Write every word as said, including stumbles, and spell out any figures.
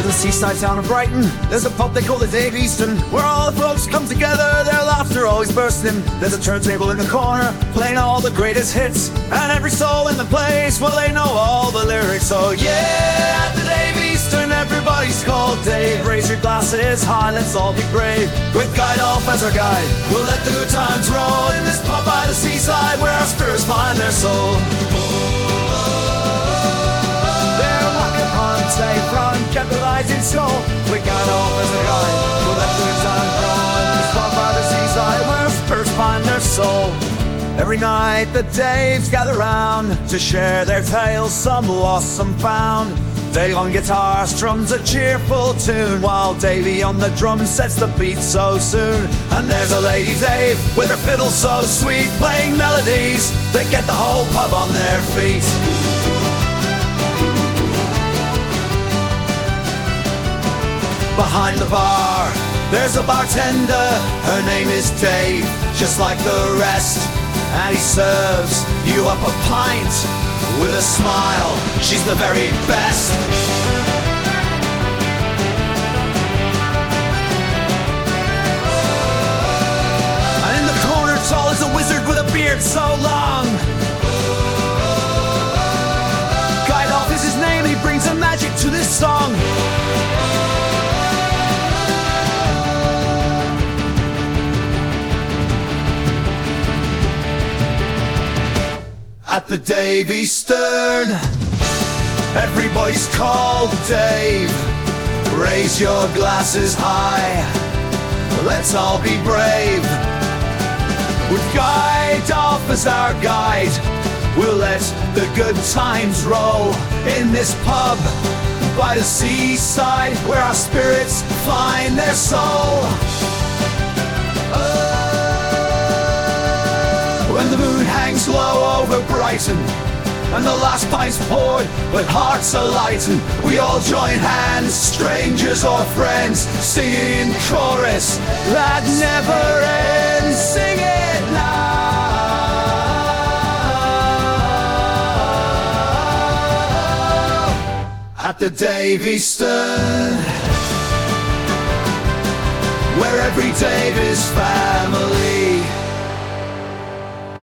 the seaside town of Brighton, there's a pub they call the Dave Easton, where all the folks come together, their laughter always bursting. There's a turntable in the corner, playing all the greatest hits, and every soul in the place, well, they know all the lyrics. So yeah, at the Dave Easton, everybody's called Dave. Raise your glasses high, let's all be brave. With Guy Dolph as our guide, we'll let the good times roll in this pub by the seaside, where our spirits find their soul. Say front, capitalizing soul. We got off as a guide. We'll let the time roll in this pub by the seaside, where spurs find their soul. Every night the Daves gather round to share their tales, some lost, some found. Dave on guitar strums a cheerful tune, while Davey on the drums sets the beat so soon. And there's a lady Dave with her fiddle so sweet, playing melodies that get the whole pub on their feet. Behind the bar, there's a bartender, her name is Dave, just like the rest. And he serves you up a pint with a smile, she's the very best. And in the corner tall is a wizard with a beard so long. Guy Dolph is his name, he brings a magic to this song. At the Dave Easton, everybody's called Dave. Raise your glasses high, let's all be brave. With Guy Dolph as our guide, we'll let the good times roll in this pub by the seaside, where our spirits find their soul. When the moon hangs low over Brighton and the last pint's poured but hearts are lightened, we all join hands, strangers or friends, singing in chorus that never ends. Sing it now at the Dave Easton, where every Dave is family.